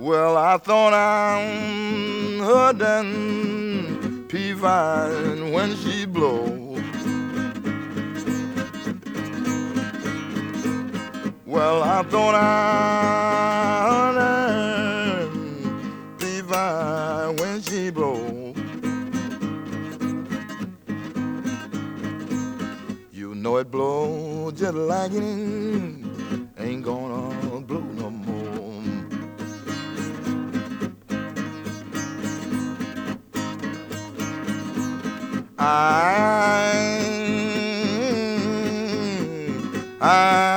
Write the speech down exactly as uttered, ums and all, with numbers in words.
Well, I thought I heard that P-vine when she blow. Well, I thought I heard that P-vine when she blow. You know it blow just like it ain't gonna blow no more. I, I